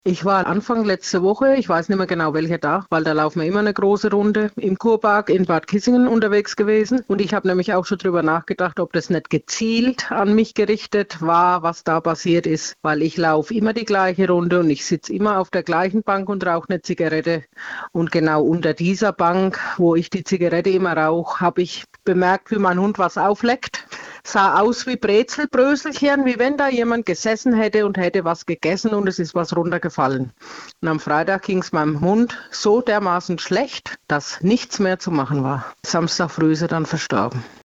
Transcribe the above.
Ich war Anfang letzte Woche, ich weiß nicht mehr genau welcher Tag, weil da laufen wir immer eine große Runde, im Kurpark in Bad Kissingen unterwegs gewesen. Und ich habe nämlich auch schon drüber nachgedacht, ob das nicht gezielt an mich gerichtet war, was da passiert ist. Weil ich laufe immer die gleiche Runde und ich sitze immer auf der gleichen Bank und rauche eine Zigarette. Und genau unter dieser Bank, wo ich die Zigarette immer rauche, habe ich bemerkt, wie mein Hund was aufleckt. Sah aus wie Brezelbröselchen, wie wenn da jemand gesessen hätte und hätte was gegessen und es ist was runtergefallen. Und am Freitag ging es meinem Hund so dermaßen schlecht, dass nichts mehr zu machen war. Samstag früh ist er dann verstorben.